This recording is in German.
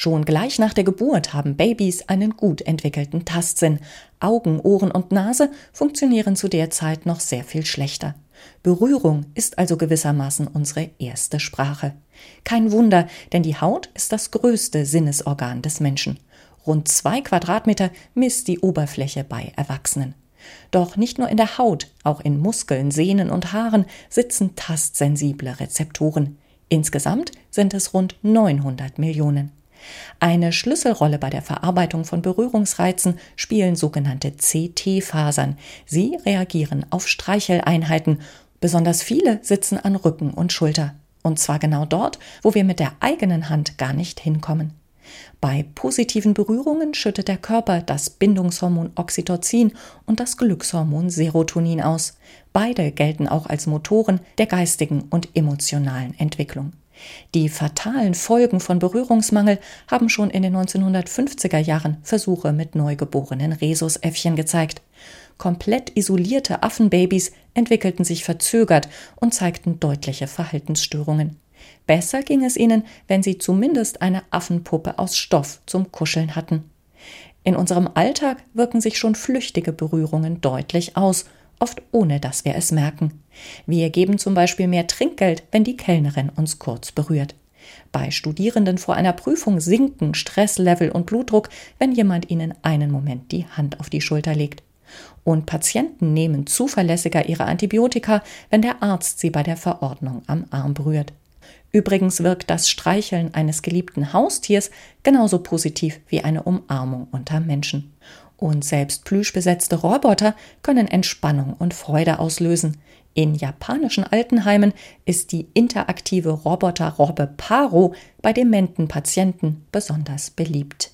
Schon gleich nach der Geburt haben Babys einen gut entwickelten Tastsinn. Augen, Ohren und Nase funktionieren zu der Zeit noch sehr viel schlechter. Berührung ist also gewissermaßen unsere erste Sprache. Kein Wunder, denn die Haut ist das größte Sinnesorgan des Menschen. Rund 2 Quadratmeter misst die Oberfläche bei Erwachsenen. Doch nicht nur in der Haut, auch in Muskeln, Sehnen und Haaren sitzen tastsensible Rezeptoren. Insgesamt sind es rund 900 Millionen. Eine Schlüsselrolle bei der Verarbeitung von Berührungsreizen spielen sogenannte CT-Fasern. Sie reagieren auf Streicheleinheiten. Besonders viele sitzen an Rücken und Schulter. Und zwar genau dort, wo wir mit der eigenen Hand gar nicht hinkommen. Bei positiven Berührungen schüttet der Körper das Bindungshormon Oxytocin und das Glückshormon Serotonin aus. Beide gelten auch als Motoren der geistigen und emotionalen Entwicklung. Die fatalen Folgen von Berührungsmangel haben schon in den 1950er Jahren Versuche mit neugeborenen Rhesusäffchen gezeigt. Komplett isolierte Affenbabys entwickelten sich verzögert und zeigten deutliche Verhaltensstörungen. Besser ging es ihnen, wenn sie zumindest eine Affenpuppe aus Stoff zum Kuscheln hatten. In unserem Alltag wirken sich schon flüchtige Berührungen deutlich aus, oft ohne dass wir es merken. Wir geben zum Beispiel mehr Trinkgeld, wenn die Kellnerin uns kurz berührt. Bei Studierenden vor einer Prüfung sinken Stresslevel und Blutdruck, wenn jemand ihnen einen Moment die Hand auf die Schulter legt. Und Patienten nehmen zuverlässiger ihre Antibiotika, wenn der Arzt sie bei der Verordnung am Arm berührt. Übrigens wirkt das Streicheln eines geliebten Haustiers genauso positiv wie eine Umarmung unter Menschen. Und selbst plüschbesetzte Roboter können Entspannung und Freude auslösen. In japanischen Altenheimen ist die interaktive Roboter-Robbe Paro bei dementen Patienten besonders beliebt.